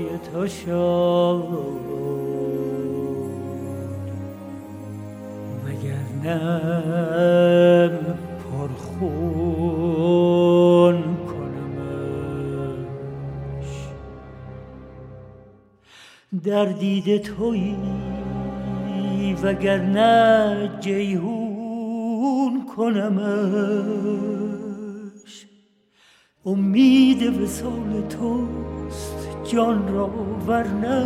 پای تو شد، وگرنه پرخون کنمش. در دید تویی وگرنه جیهون کنمش. امید وصال توست جان را ورنه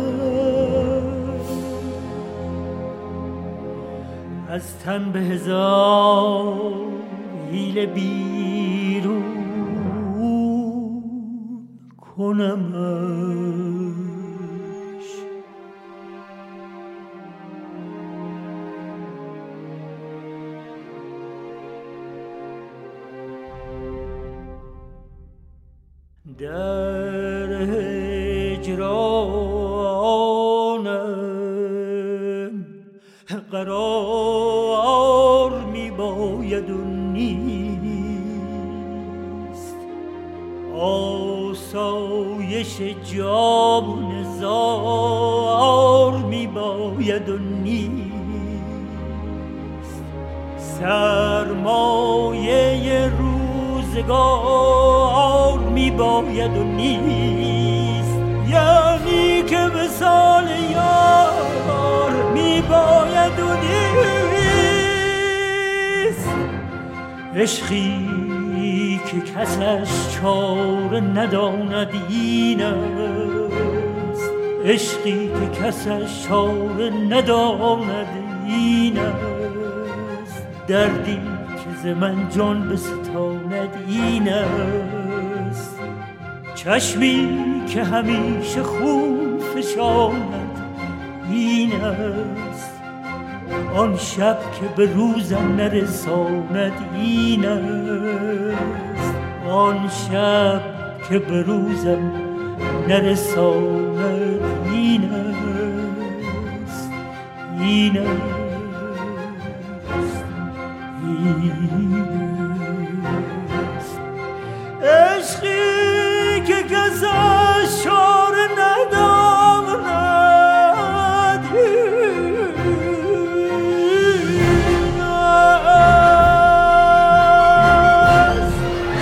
از تن به هزار حیله بیرون کنمش. در هجرانم قرار می باید و نیست، آسایش جان زار می باید و نیست، سرمایه روزگار می باید و نیست، یعنی که وصال یار می باید و نیست. عشقی که کسش چاره نداند این است، عشقی که کسش چاره نداند این است، دردی که ز من جان بستاند این است، چشمی که همیشه خون فشاند این است، آن شب که به روزم نرساند این است، آن شب که به روزم نرساند این است، این است، این است. عشقی که کسش چاره نداند این است.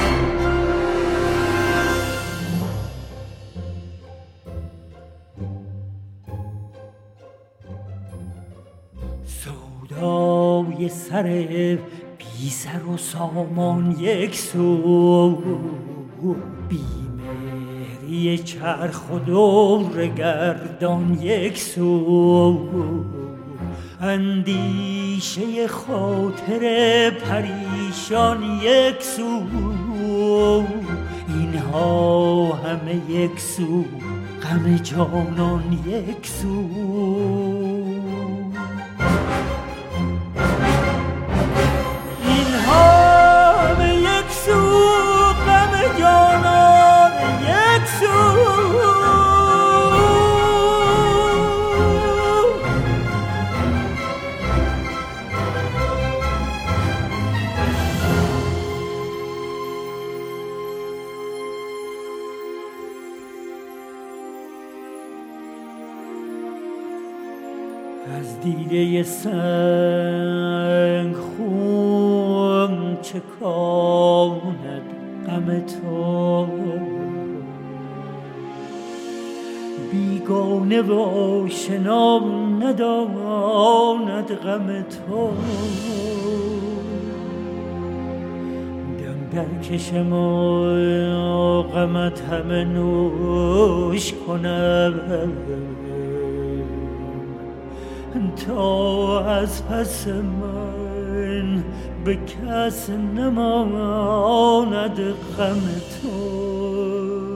سودای سر بی سر و سامان یک سو، بیمهری چرخ و دور گردان یک سو، اندیشه خاطر پریشان یک سو، اینها همه یک سو، غم جانان یک سو. از دیده سنگ خون چکاند غم تو، بیگانه و آشنا نداند غم تو، دم در کشم و غمت همه نوش کنم، تا از پس من به کس نماند غم تو.